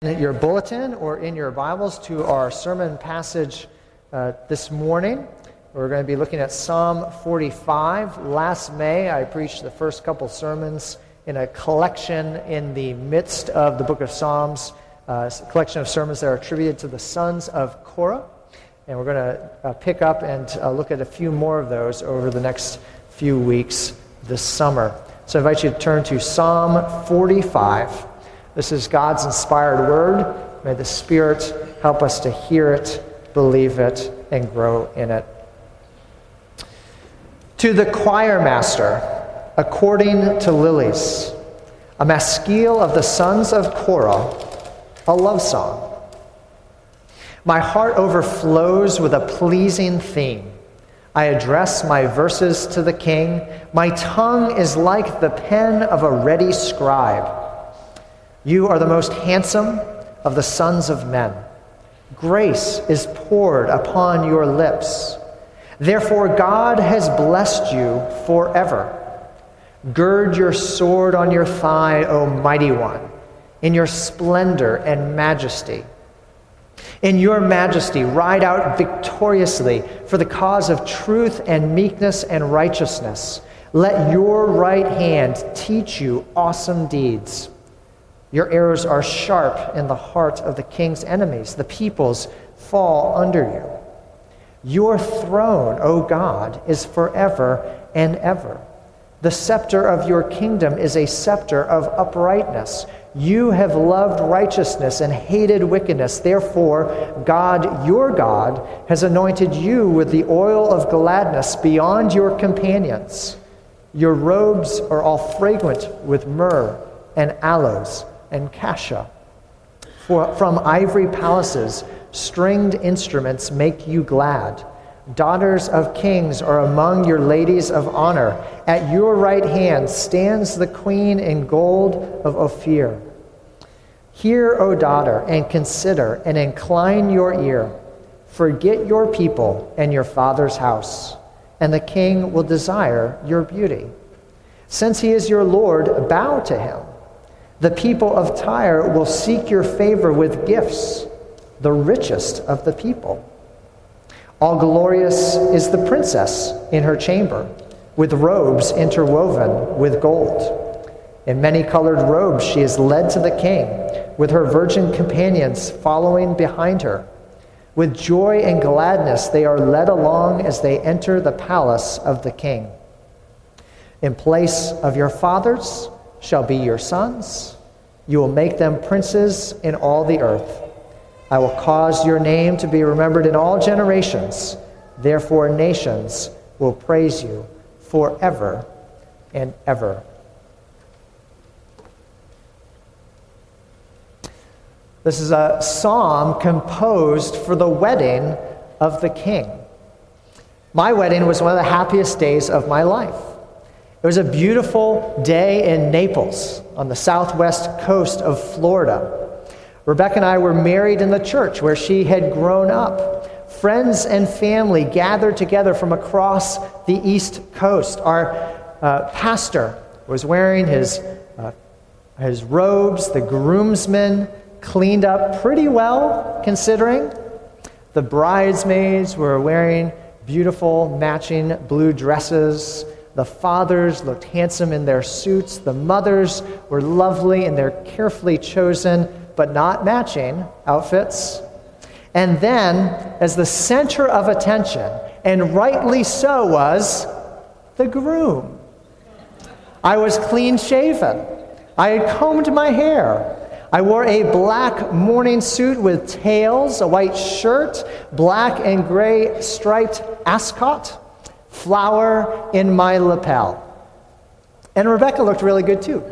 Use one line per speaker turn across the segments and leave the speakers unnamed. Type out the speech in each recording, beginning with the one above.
Your bulletin or in your Bibles to our sermon passage this morning. We're going to be looking at Psalm 45. Last May, I preached the first couple sermons in a collection in the midst of the book of Psalms, a collection of sermons that are attributed to the sons of Korah. And we're going to pick up and look at a few more of those over the next few weeks this summer. So I invite you to turn to Psalm 45. This is God's inspired word. May the Spirit help us to hear it, believe it, and grow in it. To the choir master, according to lilies, a maskil of the sons of Korah, a love song. My heart overflows with a pleasing theme. I address my verses to the king. My tongue is like the pen of a ready scribe. You are the most handsome of the sons of men. Grace is poured upon your lips. Therefore, God has blessed you forever. Gird your sword on your thigh, O mighty one, in your splendor and majesty. In your majesty, ride out victoriously for the cause of truth and meekness and righteousness. Let your right hand teach you awesome deeds. Your arrows are sharp in the heart of the king's enemies. The peoples fall under you. Your throne, O God, is forever and ever. The scepter of your kingdom is a scepter of uprightness. You have loved righteousness and hated wickedness. Therefore, God, your God, has anointed you with the oil of gladness beyond your companions. Your robes are all fragrant with myrrh and aloes and cassia. For from ivory palaces, stringed instruments make you glad. Daughters of kings are among your ladies of honor. At your right hand stands the queen in gold of Ophir. Hear, O daughter, and consider, and incline your ear. Forget your people and your father's house, and the king will desire your beauty. Since he is your Lord, bow to him. The people of Tyre will seek your favor with gifts, the richest of the people. All glorious is the princess in her chamber, with robes interwoven with gold. In many-colored robes she is led to the king, with her virgin companions following behind her. With joy and gladness they are led along as they enter the palace of the king. In place of your fathers shall be your sons. You will make them princes in all the earth. I will cause your name to be remembered in all generations. Therefore, nations will praise you forever and ever. This is a psalm composed for the wedding of the king. My wedding was one of the happiest days of my life. It was a beautiful day in Naples on the southwest coast of Florida. Rebecca and I were married in the church where she had grown up. Friends and family gathered together from across the East Coast. Our pastor was wearing his robes. The groomsmen cleaned up pretty well, considering. The bridesmaids were wearing beautiful matching blue dresses. The fathers looked handsome in their suits. The mothers were lovely in their carefully chosen but not matching outfits. And then, as the center of attention, and rightly so, was the groom. I was clean shaven. I had combed my hair. I wore a black morning suit with tails, a white shirt, black and gray striped ascot, flower in my lapel. And Rebecca looked really good too.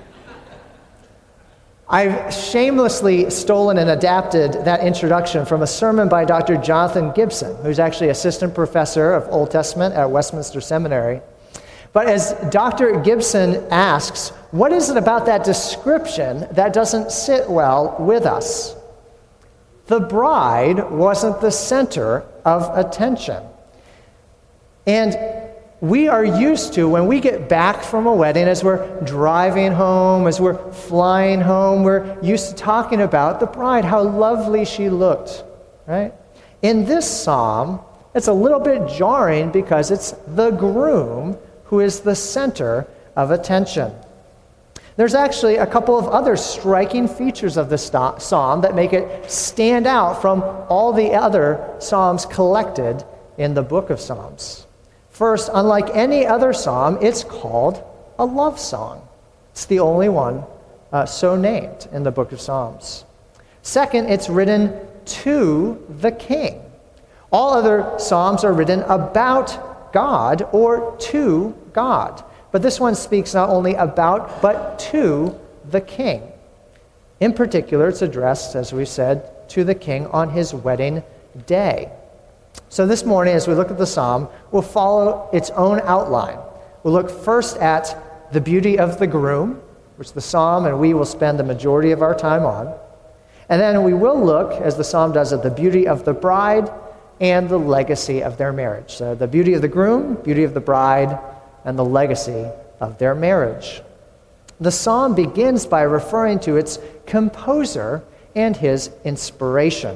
I've shamelessly stolen and adapted that introduction from a sermon by Dr. Jonathan Gibson, who's actually assistant professor of Old Testament at Westminster Seminary. But as Dr. Gibson asks, what is it about that description that doesn't sit well with us? The bride wasn't the center of attention. And we are used to, when we get back from a wedding, as we're driving home, as we're flying home, we're used to talking about the bride, how lovely she looked, right? In this psalm, it's a little bit jarring because it's the groom who is the center of attention. There's actually a couple of other striking features of this psalm that make it stand out from all the other psalms collected in the book of Psalms. First, unlike any other psalm, it's called a love song. It's the only one so named in the book of Psalms. Second, it's written to the king. All other psalms are written about God or to God. But this one speaks not only about, but to the king. In particular, it's addressed, as we said, to the king on his wedding day. So this morning, as we look at the psalm, we'll follow its own outline. We'll look first at the beauty of the groom, which the psalm and we will spend the majority of our time on. And then we will look, as the psalm does, at the beauty of the bride and the legacy of their marriage. So the beauty of the groom, beauty of the bride, and the legacy of their marriage. The psalm begins by referring to its composer and his inspiration.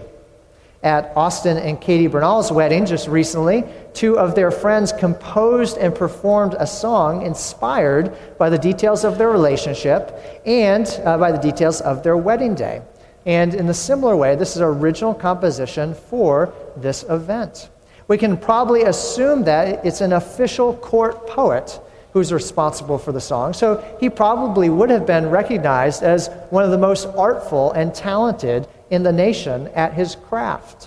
At Austin and Katie Bernal's wedding just recently, two of their friends composed and performed a song inspired by the details of their relationship and by the details of their wedding day. And in a similar way, this is an original composition for this event. We can probably assume that it's an official court poet who's responsible for the song, so he probably would have been recognized as one of the most artful and talented in the nation at his craft.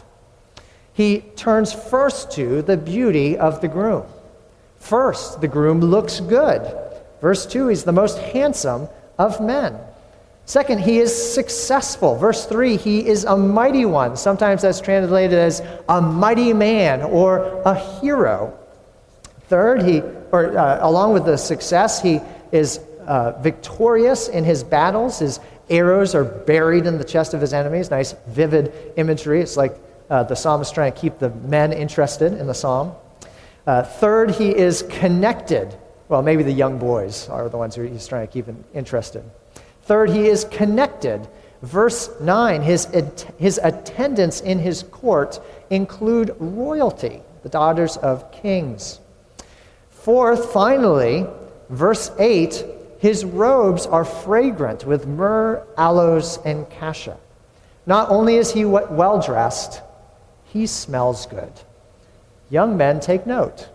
He turns first to the beauty of the groom. First, the groom looks good. Verse 2, he's the most handsome of men. Second, he is successful. Verse 3, he is a mighty one. Sometimes that's translated as a mighty man or a hero. Third, along with the success, he is victorious in his battles. His arrows are buried in the chest of his enemies. Nice, vivid imagery. It's like the psalmist trying to keep the men interested in the psalm. Third, he is connected. Well, maybe the young boys are the ones who he's trying to keep interested. Third, he is connected. Verse 9, his attendants in his court include royalty, the daughters of kings. Fourth, finally, verse 8, his robes are fragrant with myrrh, aloes, and cassia. Not only is he well-dressed, he smells good. Young men, take note.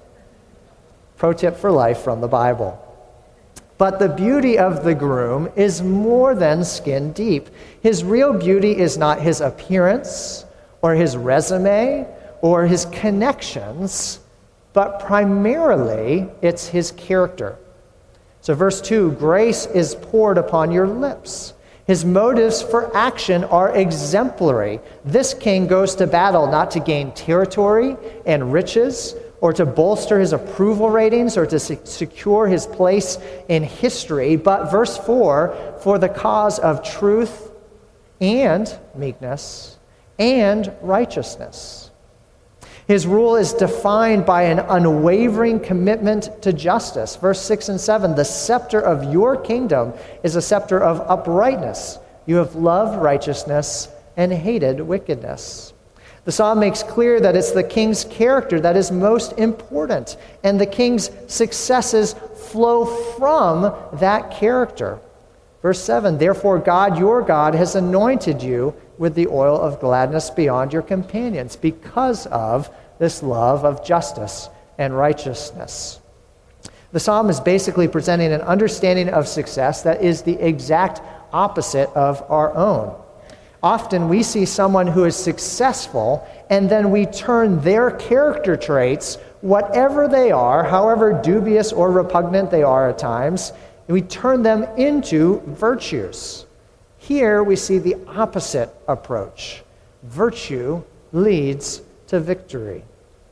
Pro tip for life from the Bible. But the beauty of the groom is more than skin deep. His real beauty is not his appearance or his resume or his connections, but primarily it's his character. So verse 2, grace is poured upon your lips. His motives for action are exemplary. This king goes to battle not to gain territory and riches, or to bolster his approval ratings, or to secure his place in history, but verse 4, for the cause of truth and meekness and righteousness. His rule is defined by an unwavering commitment to justice. Verse 6 and 7, the scepter of your kingdom is a scepter of uprightness. You have loved righteousness and hated wickedness. The psalm makes clear that it's the king's character that is most important, and the king's successes flow from that character. Verse 7, therefore God, your God, has anointed you with the oil of gladness beyond your companions because of this love of justice and righteousness. The psalm is basically presenting an understanding of success that is the exact opposite of our own. Often we see someone who is successful, and then we turn their character traits, whatever they are, however dubious or repugnant they are at times, and we turn them into virtues. Here we see the opposite approach. Virtue leads to victory.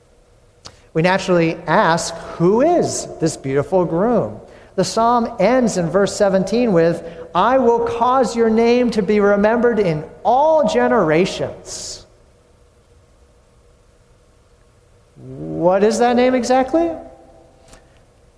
We naturally ask, who is this beautiful groom? The psalm ends in verse 17 with, I will cause your name to be remembered in all generations. What is that name exactly?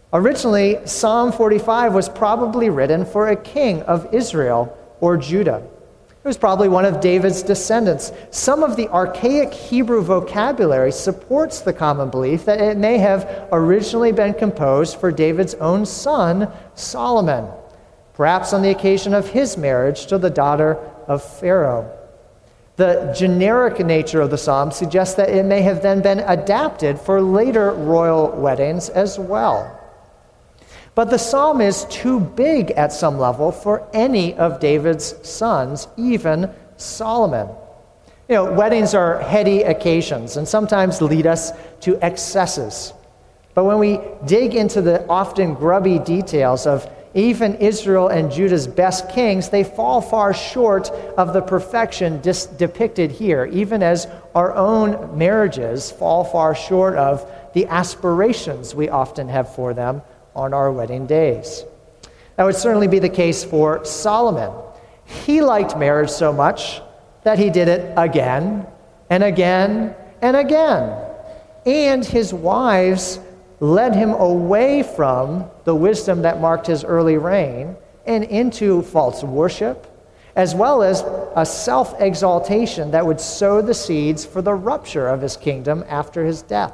Originally, Psalm 45 was probably written for a king of Israel or Judah. It was probably one of David's descendants. Some of the archaic Hebrew vocabulary supports the common belief that it may have originally been composed for David's own son, Solomon, perhaps on the occasion of his marriage to the daughter of Pharaoh. The generic nature of the psalm suggests that it may have then been adapted for later royal weddings as well. But the psalm is too big at some level for any of David's sons, even Solomon. Weddings are heady occasions and sometimes lead us to excesses. But when we dig into the often grubby details of even Israel and Judah's best kings, they fall far short of the perfection depicted here, even as our own marriages fall far short of the aspirations we often have for them on our wedding days. That would certainly be the case for Solomon. He liked marriage so much that he did it again and again and again. And his wives led him away from the wisdom that marked his early reign and into false worship, as well as a self-exaltation that would sow the seeds for the rupture of his kingdom after his death.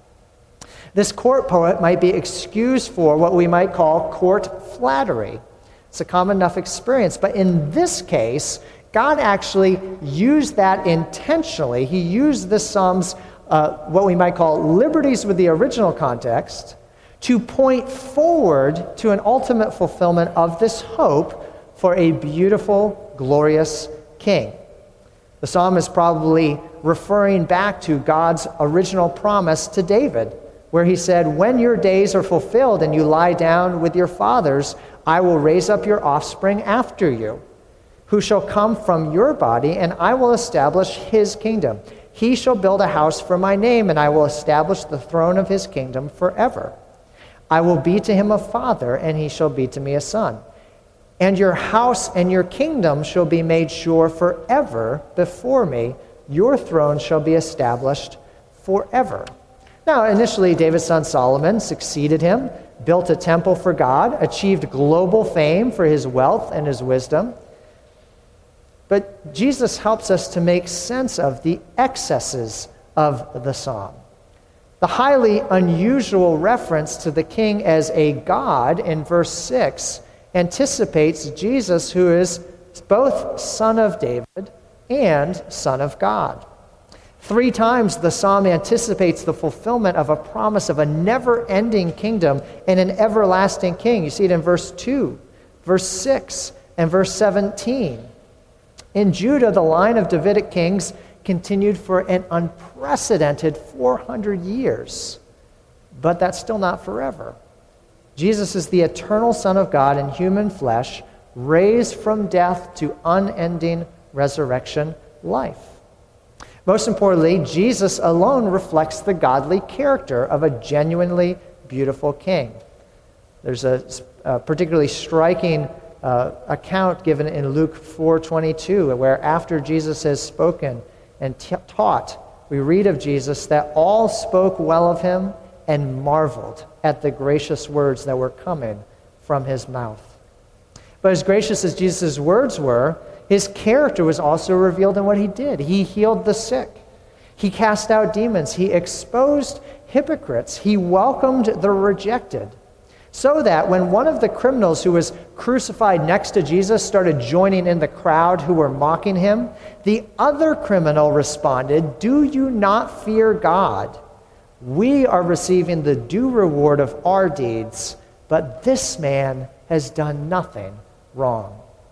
This court poet might be excused for what we might call court flattery. It's a common enough experience, but in this case, God actually used that intentionally. He used the Psalm's what we might call liberties with the original context to point forward to an ultimate fulfillment of this hope for a beautiful, glorious king. The psalm is probably referring back to God's original promise to David, where he said, "When your days are fulfilled and you lie down with your fathers, I will raise up your offspring after you, who shall come from your body, and I will establish his kingdom. He shall build a house for my name, and I will establish the throne of his kingdom forever. I will be to him a father, and he shall be to me a son. And your house and your kingdom shall be made sure forever before me. Your throne shall be established forever." Now, initially, David's son Solomon succeeded him, built a temple for God, achieved global fame for his wealth and his wisdom. But Jesus helps us to make sense of the excesses of the psalm. The highly unusual reference to the king as a god in verse 6 anticipates Jesus, who is both son of David and son of God. 3 times the psalm anticipates the fulfillment of a promise of a never-ending kingdom and an everlasting king. You see it in verse 2, verse 6, and verse 17. In Judah, the line of Davidic kings continued for an unprecedented 400 years. But that's still not forever. Jesus is the eternal Son of God in human flesh, raised from death to unending resurrection life. Most importantly, Jesus alone reflects the godly character of a genuinely beautiful king. There's a particularly striking account given in Luke 4:22, where after Jesus has spoken and taught, we read of Jesus that all spoke well of him and marveled at the gracious words that were coming from his mouth. But as gracious as Jesus' words were, his character was also revealed in what he did. He healed the sick. He cast out demons. He exposed hypocrites. He welcomed the rejected. So that when one of the criminals who was crucified next to Jesus started joining in the crowd who were mocking him, the other criminal responded, "Do you not fear God? We are receiving the due reward of our deeds, but this man has done nothing wrong."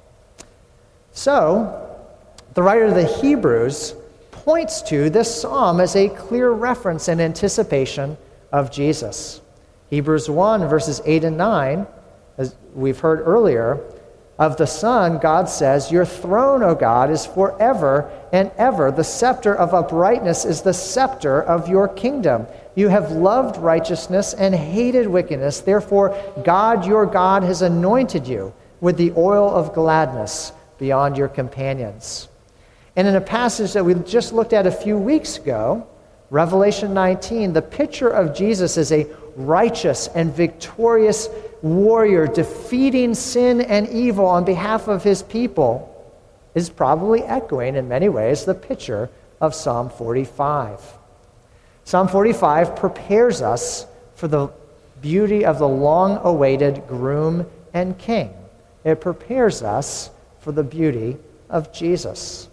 So, the writer of the Hebrews points to this psalm as a clear reference and anticipation of Jesus. Hebrews 1, verses 8 and 9, as we've heard earlier, of the Son, God says, "Your throne, O God, is forever and ever. The scepter of uprightness is the scepter of your kingdom. You have loved righteousness and hated wickedness. Therefore, God, your God, has anointed you with the oil of gladness beyond your companions." And in a passage that we just looked at a few weeks ago, Revelation 19, the picture of Jesus is a righteous and victorious warrior defeating sin and evil on behalf of his people is probably echoing in many ways the picture of Psalm 45. Psalm 45 prepares us for the beauty of the long-awaited groom and king. It prepares us for the beauty of Jesus.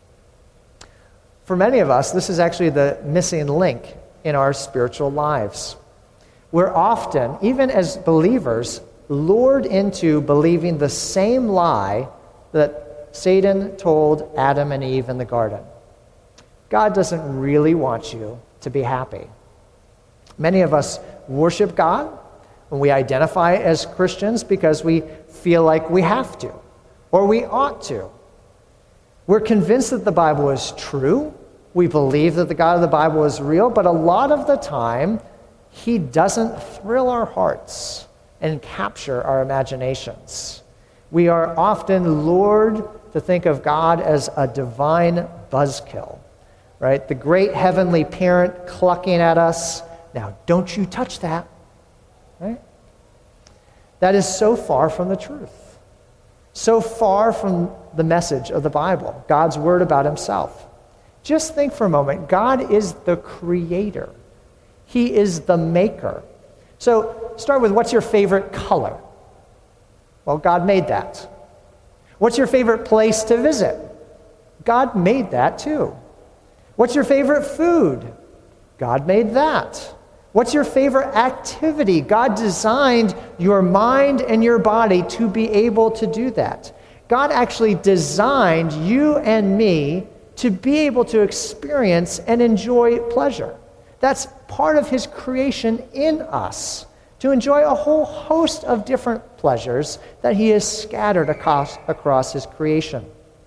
For many of us, this is actually the missing link in our spiritual lives. We're often, even as believers, lured into believing the same lie that Satan told Adam and Eve in the garden. God doesn't really want you to be happy. Many of us worship God when we identify as Christians because we feel like we have to, or we ought to. We're convinced that the Bible is true. We believe that the God of the Bible is real, but a lot of the time, he doesn't thrill our hearts and capture our imaginations. We are often lured to think of God as a divine buzzkill, right? The great heavenly parent clucking at us, now don't you touch that, right? That is so far from the truth, so far from the message of the Bible, God's word about himself. Just think for a moment, God is the creator. He is the maker. So start with, what's your favorite color? Well, God made that. What's your favorite place to visit? God made that too. What's your favorite food? God made that. What's your favorite activity? God designed your mind and your body to be able to do that. God actually designed you and me to be able to experience and enjoy pleasure. That's part of his creation in us, to enjoy a whole host of different pleasures that he has scattered across his creation.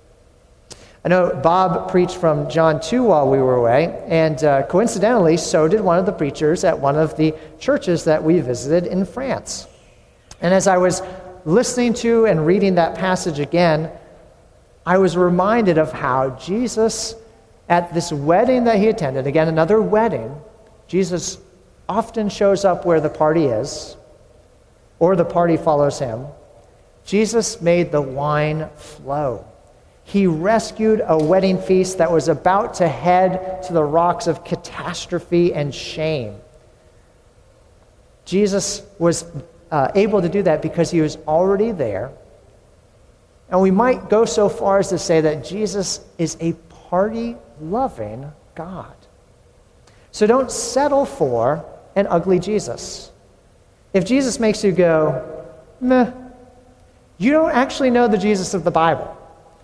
I know Bob preached from John 2 while we were away, and coincidentally, so did one of the preachers at one of the churches that we visited in France. And as I was listening to and reading that passage again, I was reminded of how Jesus, at this wedding that he attended, again, another wedding, Jesus often shows up where the party is, or the party follows him. Jesus made the wine flow. He rescued a wedding feast that was about to head to the rocks of catastrophe and shame. Jesus was able to do that because he was already there. And we might go so far as to say that Jesus is a party-loving God. So don't settle for an ugly Jesus. If Jesus makes you go, meh, you don't actually know the Jesus of the Bible.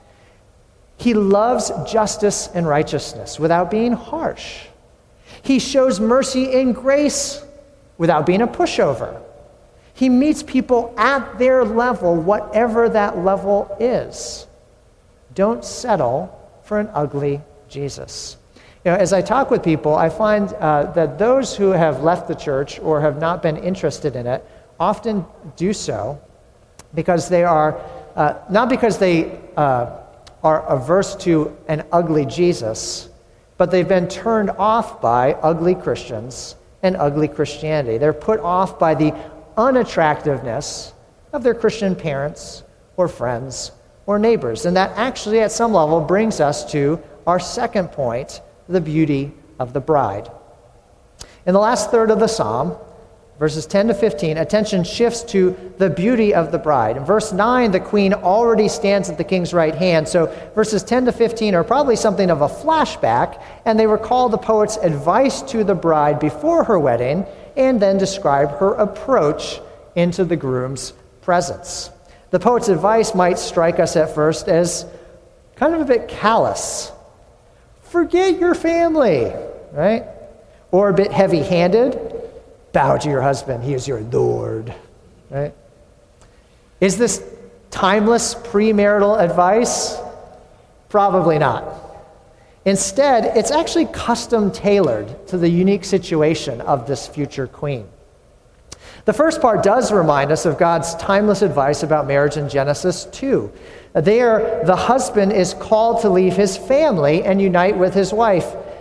He loves justice and righteousness without being harsh. He shows mercy and grace without being a pushover. He meets people at their level, whatever that level is. Don't settle for an ugly Jesus. You know, as I talk with people, I find that those who have left the church or have not been interested in it often do so because they are, not because they are averse to an ugly Jesus, but they've been turned off by ugly Christians and ugly Christianity. They're put off by the unattractiveness of their Christian parents or friends or neighbors. And that actually, at some level, brings us to our second point, the beauty of the bride. In the last third of the psalm, verses 10 to 15, attention shifts to the beauty of the bride. In verse 9, the queen already stands at the king's right hand. So verses 10 to 15 are probably something of a flashback, and they recall the poet's advice to the bride before her wedding, and then describe her approach into the groom's presence. The poet's advice might strike us at first as kind of a bit callous. Forget your family, right? Or a bit heavy-handed. Bow to your husband, he is your Lord, right? Is this timeless premarital advice? Probably not. Instead, it's actually custom-tailored to the unique situation of this future queen. The first part does remind us of God's timeless advice about marriage in Genesis 2. There, the husband is called to leave his family and unite with his wife.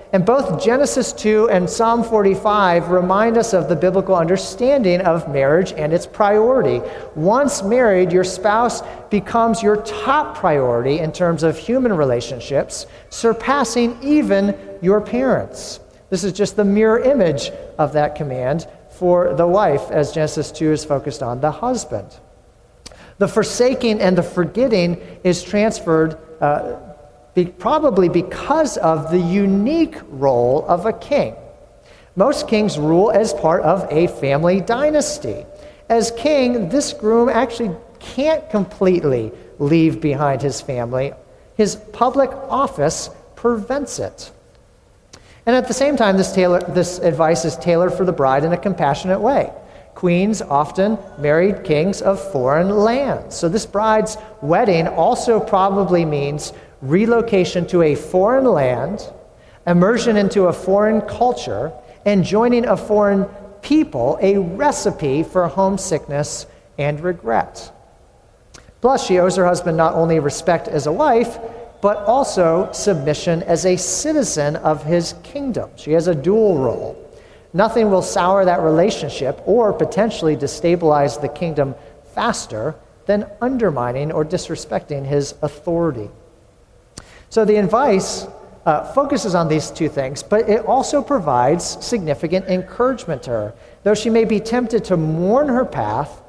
And both Genesis 2 and Psalm 45 remind us of the biblical understanding of marriage and its priority. Once married, your spouse becomes your top priority in terms of human relationships, surpassing even your parents. This is just the mirror image of that command for the wife, as Genesis 2 is focused on the husband. The forsaking and the forgetting is transferred probably because of the unique role of a king. Most kings rule as part of a family dynasty. As king, this groom actually can't completely leave behind his family. His public office prevents it. And at the same time, this advice is tailored for the bride in a compassionate way. Queens often married kings of foreign lands. So this bride's wedding also probably means relocation to a foreign land, immersion into a foreign culture, and joining a foreign people, a recipe for homesickness and regret. Plus, she owes her husband not only respect as a wife, but also submission as a citizen of his kingdom. She has a dual role. Nothing will sour that relationship or potentially destabilize the kingdom faster than undermining or disrespecting his authority. So the advice focuses on these two things, but it also provides significant encouragement to her. Though she may be tempted to mourn her past,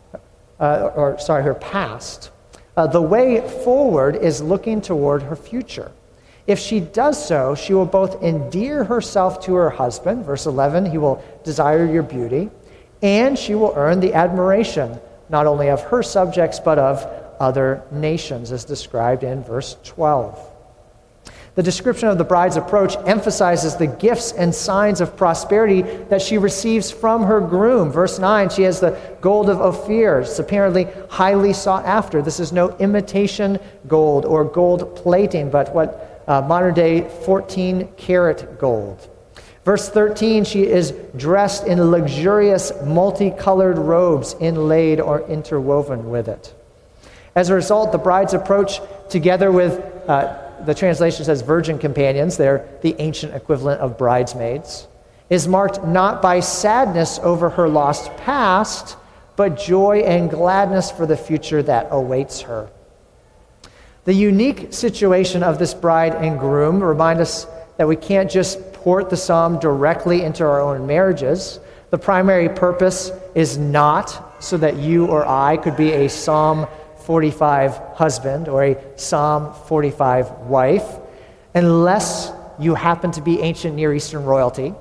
the way forward is looking toward her future. If she does so, she will both endear herself to her husband, verse 11, he will desire your beauty, and she will earn the admiration not only of her subjects, but of other nations, as described in verse 12. The description of the bride's approach emphasizes the gifts and signs of prosperity that she receives from her groom. Verse 9, she has the gold of Ophir. It's apparently highly sought after. This is no imitation gold or gold plating, but what modern day 14-karat gold. Verse 13, she is dressed in luxurious multicolored robes inlaid or interwoven with it. As a result, the bride's approach, together with the translation says virgin companions, they're the ancient equivalent of bridesmaids, is marked not by sadness over her lost past, but joy and gladness for the future that awaits her. The unique situation of this bride and groom remind us that we can't just port the psalm directly into our own marriages. The primary purpose is not so that you or I could be a Psalm 45 husband or a Psalm 45 wife, unless you happen to be ancient Near Eastern royalty.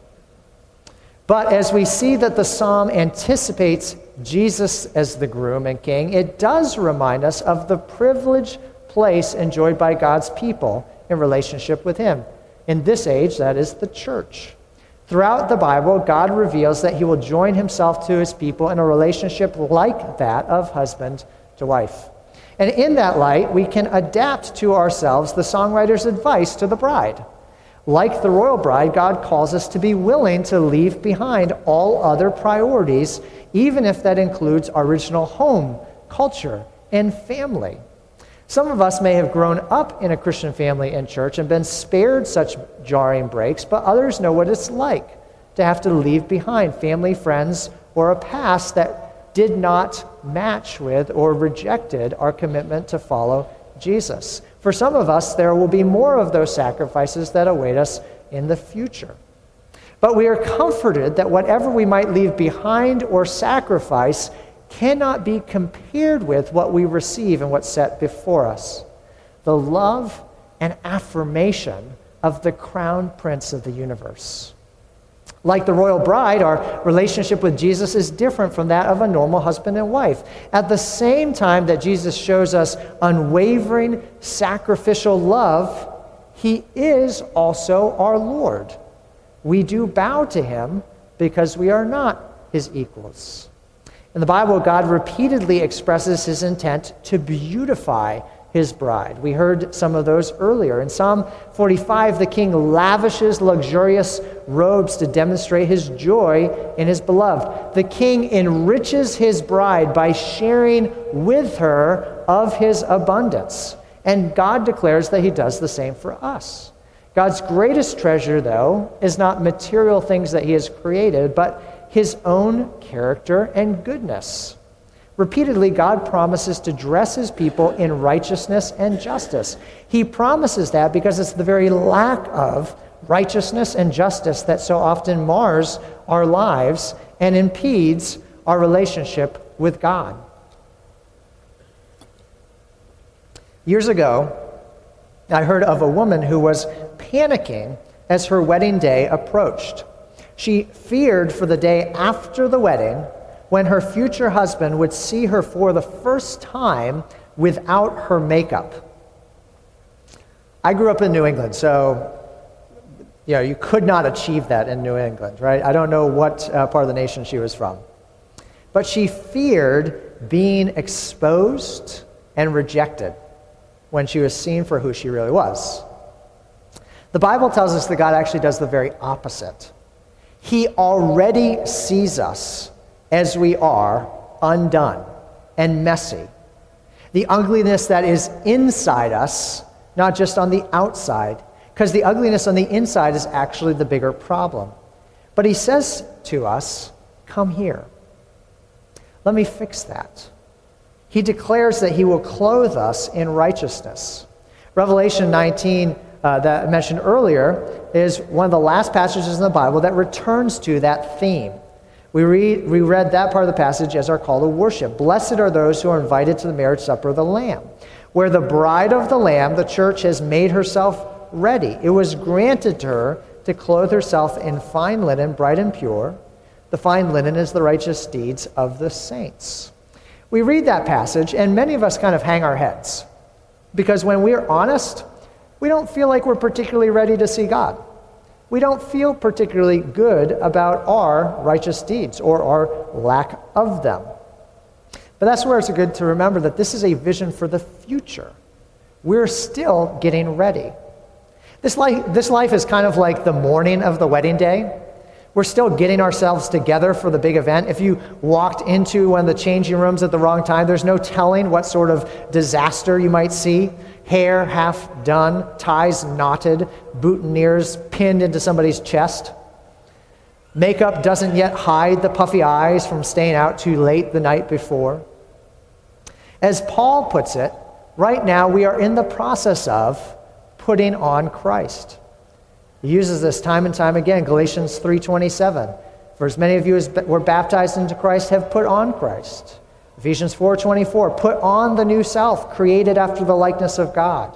But as we see that the psalm anticipates Jesus as the groom and king, it does remind us of the privileged place enjoyed by God's people in relationship with him. In this age, that is the church. Throughout the Bible, God reveals that he will join himself to his people in a relationship like that of husband to wife. And in that light, we can adapt to ourselves the songwriter's advice to the bride. Like the royal bride, God calls us to be willing to leave behind all other priorities, even if that includes our original home, culture, and family. Some of us may have grown up in a Christian family and church and been spared such jarring breaks, but others know what it's like to have to leave behind family, friends, or a past that did not match with or rejected our commitment to follow Jesus. For some of us, there will be more of those sacrifices that await us in the future. But we are comforted that whatever we might leave behind or sacrifice cannot be compared with what we receive and what's set before us: the love and affirmation of the crown prince of the universe. Like the royal bride, our relationship with Jesus is different from that of a normal husband and wife. At the same time that Jesus shows us unwavering sacrificial love, he is also our Lord. We do bow to him because we are not his equals. In the Bible, God repeatedly expresses his intent to beautify his bride. We heard some of those earlier. In Psalm 45, the king lavishes luxurious robes to demonstrate his joy in his beloved. The king enriches his bride by sharing with her of his abundance. And God declares that he does the same for us. God's greatest treasure, though, is not material things that he has created, but his own character and goodness. Repeatedly, God promises to dress his people in righteousness and justice. He promises that because it's the very lack of righteousness and justice that so often mars our lives and impedes our relationship with God. Years ago, I heard of a woman who was panicking as her wedding day approached. She feared for the day after the wedding when her future husband would see her for the first time without her makeup. I grew up in New England, so you could not achieve that in New England, right? I don't know what part of the nation she was from. But she feared being exposed and rejected when she was seen for who she really was. The Bible tells us that God actually does the very opposite. He already sees us as we are, undone and messy. The ugliness that is inside us, not just on the outside, because the ugliness on the inside is actually the bigger problem. But he says to us, come here. Let me fix that. He declares that he will clothe us in righteousness. Revelation 19, that I mentioned earlier, is one of the last passages in the Bible that returns to that theme. We read that part of the passage as our call to worship. Blessed are those who are invited to the marriage supper of the Lamb, where the bride of the Lamb, the church, has made herself ready. It was granted to her to clothe herself in fine linen, bright and pure. The fine linen is the righteous deeds of the saints. We read that passage, and many of us kind of hang our heads, because when we're honest, we don't feel like we're particularly ready to see God. We don't feel particularly good about our righteous deeds or our lack of them. But that's where it's good to remember that this is a vision for the future. We're still getting ready. This life is kind of like the morning of the wedding day. We're still getting ourselves together for the big event. If you walked into one of the changing rooms at the wrong time, there's no telling what sort of disaster you might see. Hair half done, ties knotted, boutonnieres pinned into somebody's chest. Makeup doesn't yet hide the puffy eyes from staying out too late the night before. As Paul puts it, right now we are in the process of putting on Christ. He uses this time and time again, Galatians 3:27. For as many of you as were baptized into Christ have put on Christ. Ephesians 4:24, put on the new self, created after the likeness of God.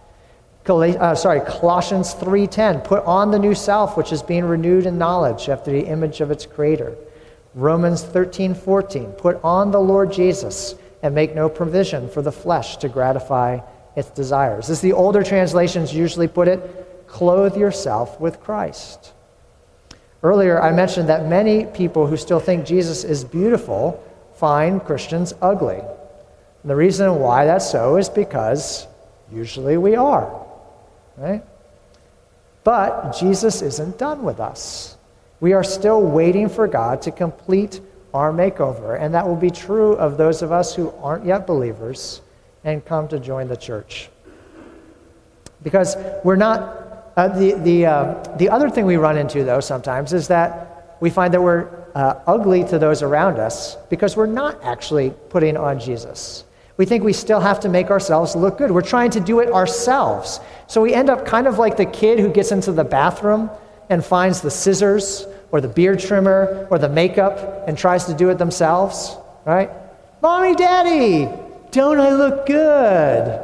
Colossians 3:10, put on the new self, which is being renewed in knowledge after the image of its creator. Romans 13:14, put on the Lord Jesus and make no provision for the flesh to gratify its desires. As the older translations usually put it, clothe yourself with Christ. Earlier, I mentioned that many people who still think Jesus is beautiful find Christians ugly. And the reason why that's so is because usually we are, right? But Jesus isn't done with us. We are still waiting for God to complete our makeover, and that will be true of those of us who aren't yet believers and come to join the church. Because we're not, the other thing we run into, though, sometimes is that we find that we're ugly to those around us because we're not actually putting on Jesus. We think we still have to make ourselves look good. We're trying to do it ourselves. So we end up kind of like the kid who gets into the bathroom and finds the scissors or the beard trimmer or the makeup and tries to do it themselves, right? Mommy, Daddy, don't I look good?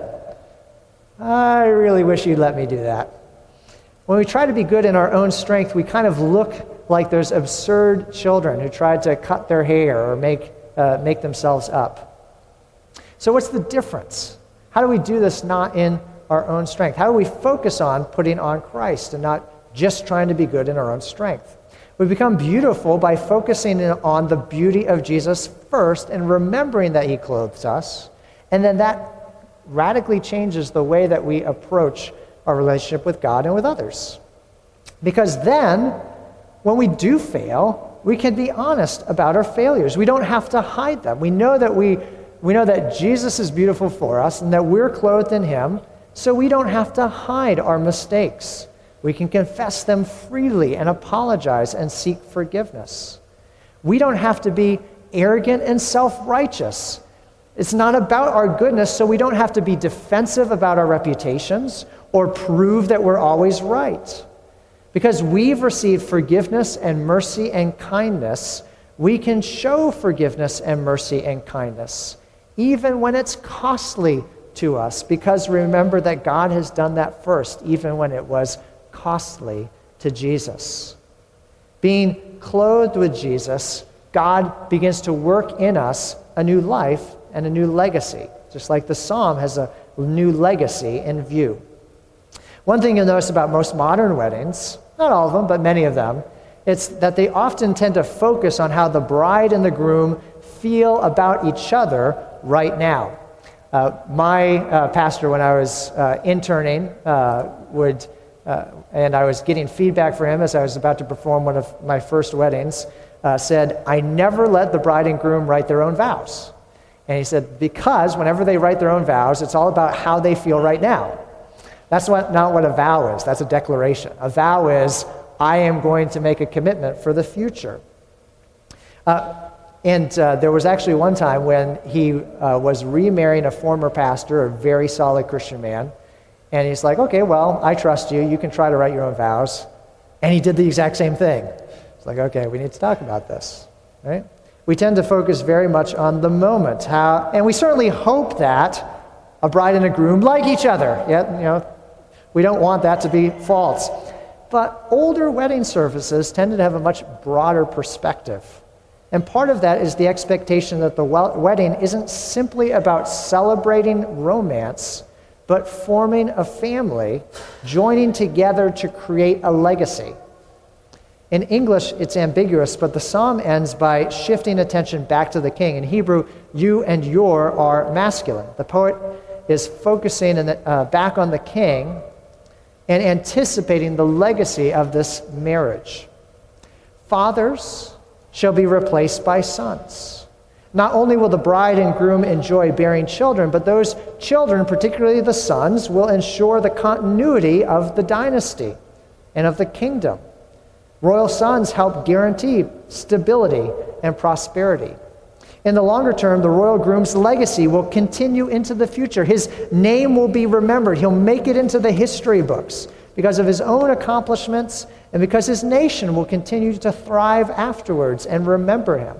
I really wish you'd let me do that. When we try to be good in our own strength, we kind of look like those absurd children who tried to cut their hair or make themselves up. So what's the difference? How do we do this not in our own strength? How do we focus on putting on Christ and not just trying to be good in our own strength? We become beautiful by focusing on the beauty of Jesus first and remembering that he clothes us, and then that radically changes the way that we approach our relationship with God and with others. Because then, when we do fail, we can be honest about our failures. We don't have to hide them. We know that Jesus is beautiful for us and that we're clothed in him, so we don't have to hide our mistakes. We can confess them freely and apologize and seek forgiveness. We don't have to be arrogant and self-righteous. It's not about our goodness, so we don't have to be defensive about our reputations or prove that we're always right. Because we've received forgiveness and mercy and kindness, we can show forgiveness and mercy and kindness, even when it's costly to us, because remember that God has done that first, even when it was costly to Jesus. Being clothed with Jesus, God begins to work in us a new life and a new legacy, just like the psalm has a new legacy in view. One thing you'll notice about most modern weddings, not all of them, but many of them, it's that they often tend to focus on how the bride and the groom feel about each other right now. My pastor, when I was interning, and I was getting feedback for him as I was about to perform one of my first weddings, said, I never let the bride and groom write their own vows. And he said, because whenever they write their own vows, it's all about how they feel right now. That's not what a vow is. That's a declaration. A vow is, I am going to make a commitment for the future. And there was actually one time when he was remarrying a former pastor, a very solid Christian man. And he's like, okay, well, I trust you. You can try to write your own vows. And he did the exact same thing. It's like, okay, we need to talk about this, right? We tend to focus very much on the moment, and we certainly hope that a bride and a groom like each other. We don't want that to be false. But older wedding services tended to have a much broader perspective. And part of that is the expectation that the wedding isn't simply about celebrating romance, but forming a family, joining together to create a legacy. In English, it's ambiguous, but the psalm ends by shifting attention back to the king. In Hebrew, you and your are masculine. The poet is focusing back on the king and anticipating the legacy of this marriage. Fathers shall be replaced by sons. Not only will the bride and groom enjoy bearing children, but those children, particularly the sons, will ensure the continuity of the dynasty and of the kingdom. Royal sons help guarantee stability and prosperity. In the longer term, the royal groom's legacy will continue into the future. His name will be remembered. He'll make it into the history books because of his own accomplishments and because his nation will continue to thrive afterwards and remember him.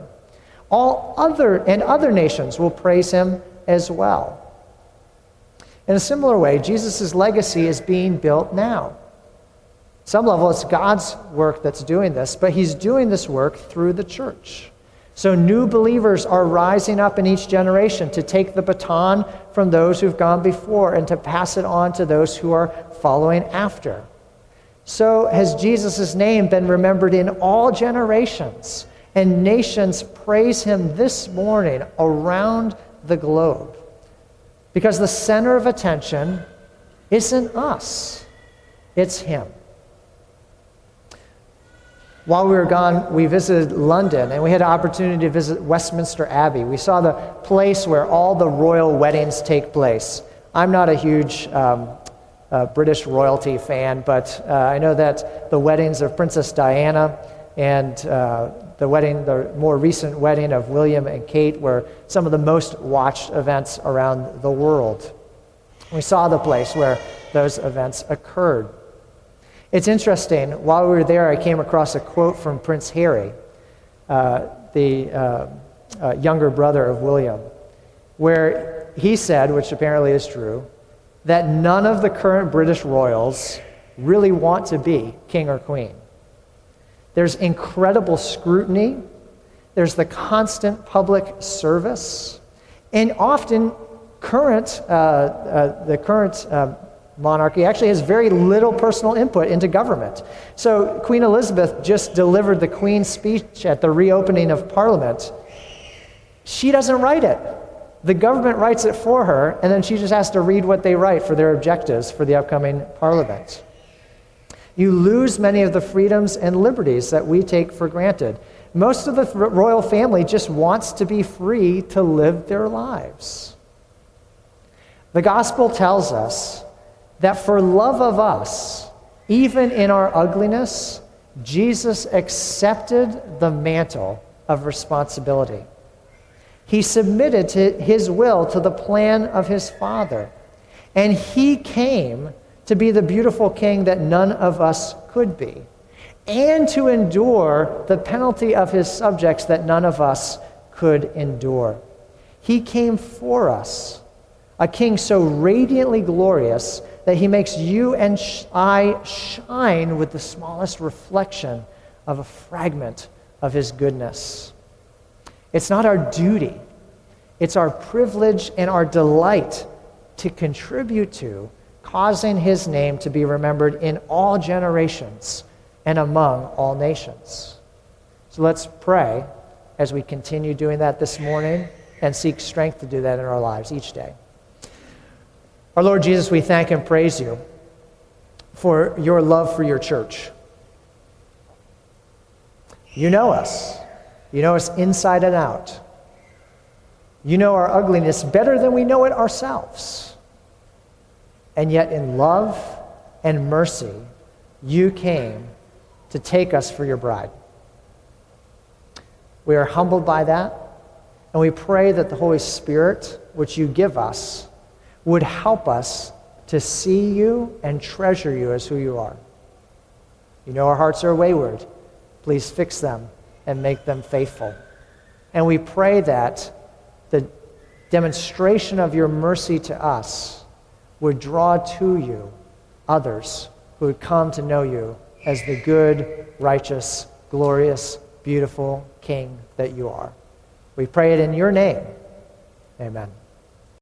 Other nations will praise him as well. In a similar way, Jesus' legacy is being built now. Some level, it's God's work that's doing this, but he's doing this work through the church. So new believers are rising up in each generation to take the baton from those who've gone before and to pass it on to those who are following after. So has Jesus' name been remembered in all generations, and nations praise him this morning around the globe. Because the center of attention isn't us, it's him. While we were gone, we visited London, and we had an opportunity to visit Westminster Abbey. We saw the place where all the royal weddings take place. I'm not a huge British royalty fan, but I know that the weddings of Princess Diana and the more recent wedding of William and Kate were some of the most watched events around the world. We saw the place where those events occurred. It's interesting, while we were there, I came across a quote from Prince Harry, the younger brother of William, where he said, which apparently is true, that none of the current British royals really want to be king or queen. There's incredible scrutiny, there's the constant public service, and often the current monarchy actually has very little personal input into government. So Queen Elizabeth just delivered the Queen's speech at the reopening of Parliament. She doesn't write it. The government writes it for her, and then she just has to read what they write for their objectives for the upcoming Parliament. You lose many of the freedoms and liberties that we take for granted. Most of the royal family just wants to be free to live their lives. The gospel tells us that for love of us, Even in our ugliness, Jesus accepted the mantle of responsibility. He submitted to his will to the plan of his Father. And he came to be the beautiful king that none of us could be, and to endure the penalty of his subjects that none of us could endure. He came for us, a king so radiantly glorious that he makes you and I shine with the smallest reflection of a fragment of his goodness. It's not our duty, it's our privilege and our delight to contribute to causing his name to be remembered in all generations and among all nations. So let's pray as we continue doing that this morning and seek strength to do that in our lives each day. Our Lord Jesus, we thank and praise you for your love for your church. You know us. You know us inside and out. You know our ugliness better than we know it ourselves. And yet in love and mercy, you came to take us for your bride. We are humbled by that, and we pray that the Holy Spirit, which you give us, would help us to see you and treasure you as who you are. You know our hearts are wayward. Please fix them and make them faithful. And we pray that the demonstration of your mercy to us would draw to you others who would come to know you as the good, righteous, glorious, beautiful King that you are. We pray it in your name. Amen.